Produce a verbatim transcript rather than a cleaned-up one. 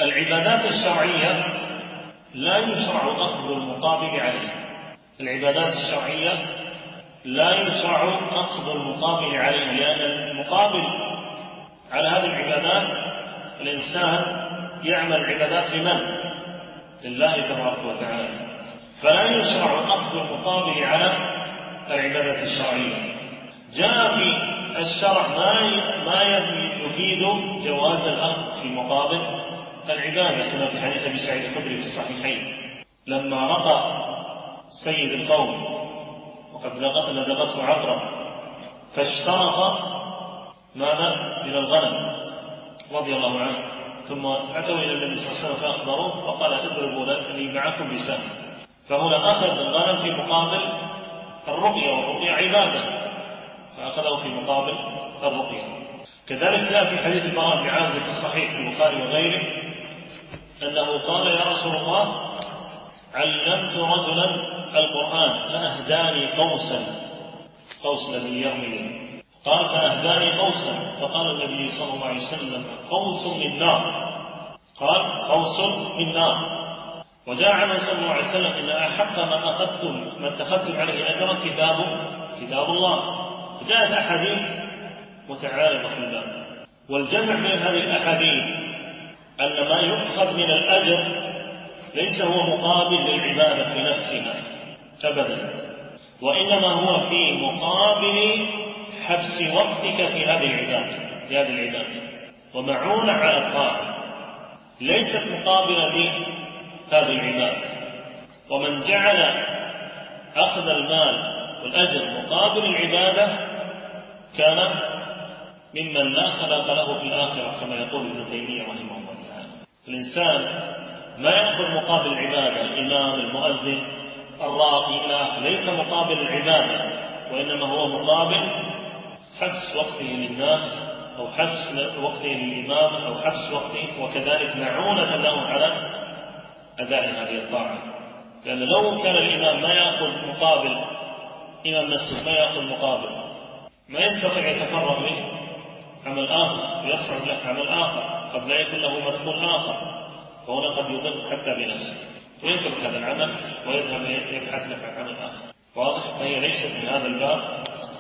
العبادات الشرعية لا يشرع أخذ المقابل عليها. العبادات الشرعية لا يشرع أخذ المقابل عليها، لأن المقابل على هذه العبادات الإنسان يعمل العبادات لمن؟ لله تبارك وتعالى، فلا يشرع أخذ المقابل على العبادة الشرعية. جاء في الشرع ما يفيد جواز الأخذ في مقابل العبادة، كما في حديث أبي سعيد الخدري في الصحيحين لما رقى سيد القوم وقد لدغته عقرب فاشترط ماذا من الغنم رضي الله عنه، ثم أتوا إلى النبي صلى الله عليه وسلم فأخبروه فقال اضربوا لي معكم بسهم. فهنا أخذ الغنم في مقابل الرقية، والرقية عبادة فأخذه في مقابل الرقية. كذلك جاء في حديث البراء بن عازب في الصحيح في البخاري وغيره أنه قال يا رسول الله علمت رجلا القرآن فأهداني قوسا، قوس الذي يرمي، قال فأهداني قوسا، فقال النبي صلى الله عليه وسلم قوس من نار، قال قوس من نار. وجاء عنه صلى الله عليه وسلم إن أحق ما أخذتم ما اتخذتم عليه أجرا كتاب كتاب الله. فجاءت أحاديث متعارضة في الباب، والجمع بين هذه الأحاديث أن ما يؤخذ من الأجر ليس هو مقابل للعبادة في نفسها أبدا، وإنما هو في مقابل حبس وقتك في هذه العبادة في هذه العبادة ومعونة على الطاعة، ليست مقابلة لهذه العبادة. ومن جعل أخذ المال والأجر مقابل العبادة كان ممن لا خلاق له في الآخرة كما يقول ابن تيمية رحمه الله تعالى. الإنسان ما يأخذ مقابل العبادة، الإمام المؤذن الراقي إلى آخره ليس مقابل العبادة، وإنما هو مقابل حبس وقته للناس أو حبس وقته للإمام أو حبس وقته، وكذلك معونة له على أداء هذه الطاعة. لأن لو كان الإمام ما يأخذ مقابل، إمام مسجد ما يأخذ مقابل، ما يستطيع يتفرغ له عمل آخر ويصعد له عمل آخر، قد لا يكون له مفعول آخر، وهنا قد يضل حتى بنفسه ويترك هذا العمل ويذهب يبحث له عن عمل آخر. واضح؟ فهي ليست من هذا الباب